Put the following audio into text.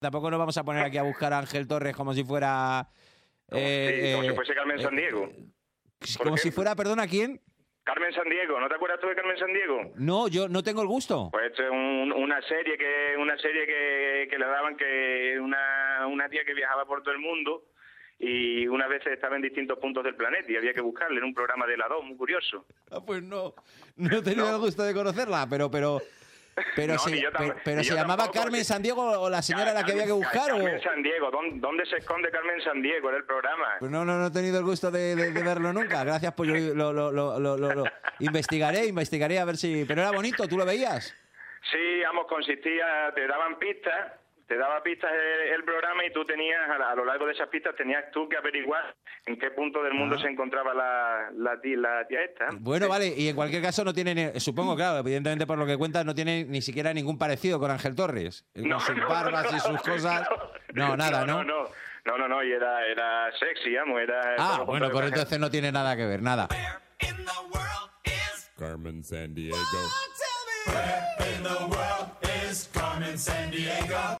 Tampoco nos vamos a poner aquí a buscar a Ángel Torres como si fuera... como si fuese Carmen Sandiego. Como si fuera, perdona, ¿quién? Carmen Sandiego, ¿no te acuerdas tú de Carmen Sandiego? No, yo no tengo el gusto. Pues esto es una serie que le daban, que una tía que viajaba por todo el mundo y unas veces estaba en distintos puntos del planeta y había que buscarle en un programa de la 2, muy curioso. Ah, pues no he tenido el gusto de conocerla, pero No, se llamaba Carmen Sandiego o la señora a la que había que buscar. Carmen Sandiego, ¿dónde se esconde Carmen Sandiego en el programa? Pues no he tenido el gusto de verlo nunca. Gracias, pues yo lo investigaré a ver si... Pero era bonito, ¿tú lo veías? Sí, vamos, consistía, te daba pistas el programa y tú tenías, a lo largo de esas pistas, tenías tú que averiguar en qué punto del mundo se encontraba la tía esta. Bueno, vale, y en cualquier caso no tiene, supongo, claro, evidentemente por lo que cuentas, no tiene ni siquiera ningún parecido con Ángel Torres. Con sus barbas y sus cosas. No, nada, ¿no? No, y era sexy, vamos, era... Bueno, correcto, entonces no tiene nada que ver, nada. Carmen Sandiego. Where in the world is Carmen Sandiego?